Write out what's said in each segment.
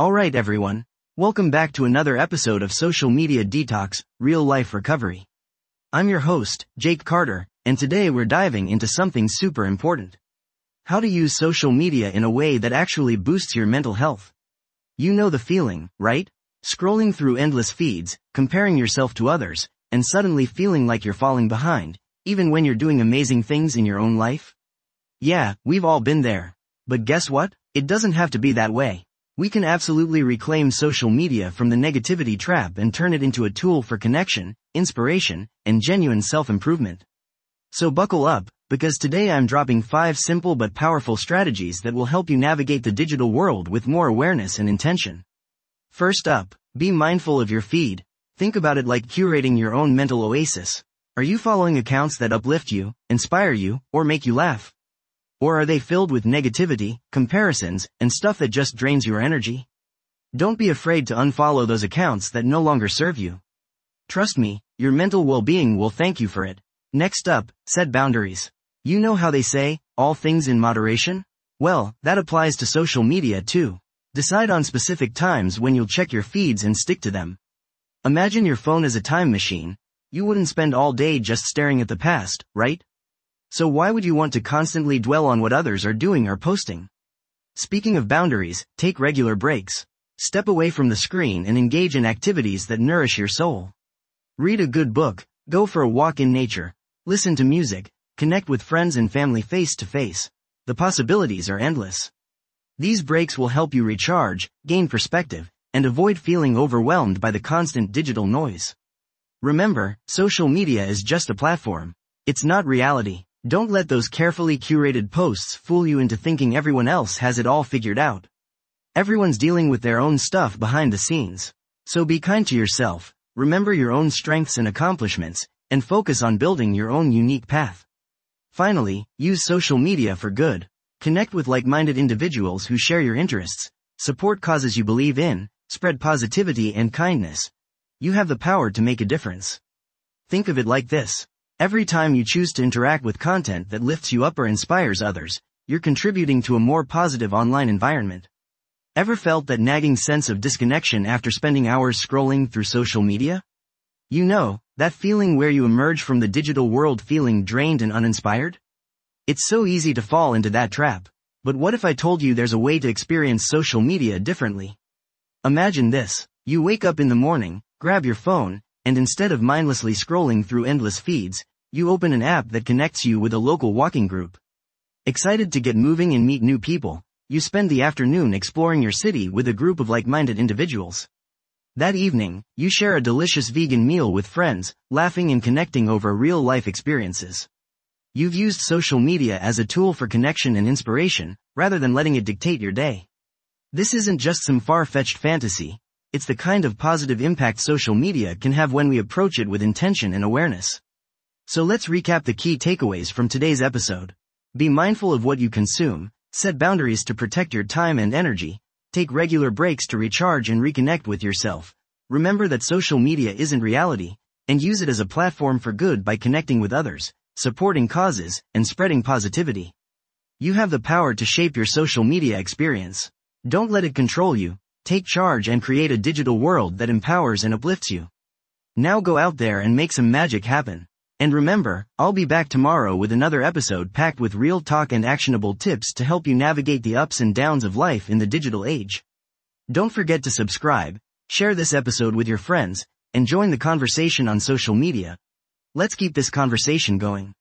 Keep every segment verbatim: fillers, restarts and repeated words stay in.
Alright everyone, welcome back to another episode of Social Media Detox, Real Life Recovery. I'm your host, Jake Carter, and today we're diving into something super important. How to use social media in a way that actually boosts your mental health. You know the feeling, right? Scrolling through endless feeds, comparing yourself to others, and suddenly feeling like you're falling behind, even when you're doing amazing things in your own life? Yeah, we've all been there. But guess what? It doesn't have to be that way. We can absolutely reclaim social media from the negativity trap and turn it into a tool for connection, inspiration, and genuine self-improvement. So buckle up, because today I'm dropping five simple but powerful strategies that will help you navigate the digital world with more awareness and intention. First up, be mindful of your feed. Think about it like curating your own mental oasis. Are you following accounts that uplift you, inspire you, or make you laugh? Or are they filled with negativity, comparisons, and stuff that just drains your energy? Don't be afraid to unfollow those accounts that no longer serve you. Trust me, your mental well-being will thank you for it. Next up, set boundaries. You know how they say, all things in moderation? Well, that applies to social media too. Decide on specific times when you'll check your feeds and stick to them. Imagine your phone as a time machine. You wouldn't spend all day just staring at the past, right? So why would you want to constantly dwell on what others are doing or posting? Speaking of boundaries, take regular breaks. Step away from the screen and engage in activities that nourish your soul. Read a good book, go for a walk in nature, listen to music, connect with friends and family face to face. The possibilities are endless. These breaks will help you recharge, gain perspective, and avoid feeling overwhelmed by the constant digital noise. Remember, social media is just a platform. It's not reality. Don't let those carefully curated posts fool you into thinking everyone else has it all figured out. Everyone's dealing with their own stuff behind the scenes. So be kind to yourself, remember your own strengths and accomplishments, and focus on building your own unique path. Finally, use social media for good. Connect with like-minded individuals who share your interests, support causes you believe in, spread positivity and kindness. You have the power to make a difference. Think of it like this. Every time you choose to interact with content that lifts you up or inspires others, you're contributing to a more positive online environment. Ever felt that nagging sense of disconnection after spending hours scrolling through social media? You know, that feeling where you emerge from the digital world feeling drained and uninspired? It's so easy to fall into that trap. But what if I told you there's a way to experience social media differently? Imagine this. You wake up in the morning, grab your phone, and instead of mindlessly scrolling through endless feeds, you open an app that connects you with a local walking group. Excited to get moving and meet new people, you spend the afternoon exploring your city with a group of like-minded individuals. That evening, you share a delicious vegan meal with friends, laughing and connecting over real-life experiences. You've used social media as a tool for connection and inspiration, rather than letting it dictate your day. This isn't just some far-fetched fantasy. It's the kind of positive impact social media can have when we approach it with intention and awareness. So let's recap the key takeaways from today's episode. Be mindful of what you consume, set boundaries to protect your time and energy, take regular breaks to recharge and reconnect with yourself. Remember that social media isn't reality, and use it as a platform for good by connecting with others, supporting causes, and spreading positivity. You have the power to shape your social media experience. Don't let it control you. Take charge and create a digital world that empowers and uplifts you. Now go out there and make some magic happen. And remember, I'll be back tomorrow with another episode packed with real talk and actionable tips to help you navigate the ups and downs of life in the digital age. Don't forget to subscribe, share this episode with your friends, and join the conversation on social media. Let's keep this conversation going.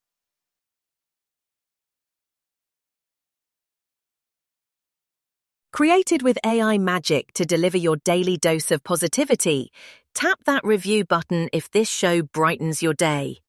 Created with A I magic to deliver your daily dose of positivity, tap that review button if this show brightens your day.